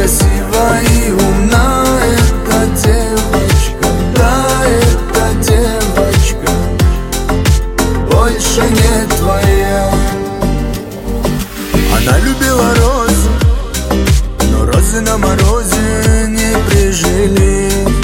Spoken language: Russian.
красива и умна эта девочка, да, эта девочка больше не твоя. Она любила розы, но розы на морозе не прижились.